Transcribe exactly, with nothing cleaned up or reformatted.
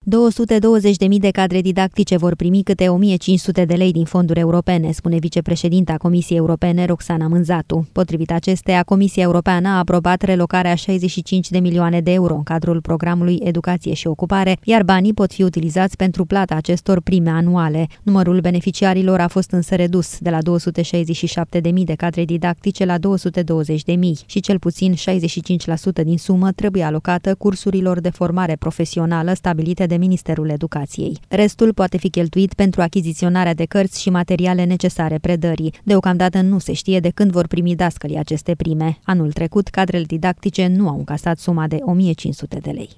două sute douăzeci de mii de cadre didactice vor primi câte o mie cinci sute de lei din fonduri europene, spune vicepreședinta Comisiei Europene, Roxana Mânzatu. Potrivit acesteia, Comisia Europeană a aprobat relocarea șaizeci și cinci de milioane de euro în cadrul programului Educație și Ocupare, iar banii pot fi utilizați pentru plata acestor prime anuale. Numărul beneficiarilor a fost însă redus de la două sute șaizeci și șapte de mii de cadre didactice la două sute douăzeci de mii și cel puțin șaizeci și cinci la sută din sumă trebuie alocată cursurilor de formare profesională stabilite de Ministerul Educației. Restul poate fi cheltuit pentru achiziționarea de cărți și materiale necesare predării. Deocamdată nu se știe de când vor primi dascălii aceste prime. Anul trecut, cadrele didactice nu au încasat suma de o mie cinci sute de lei.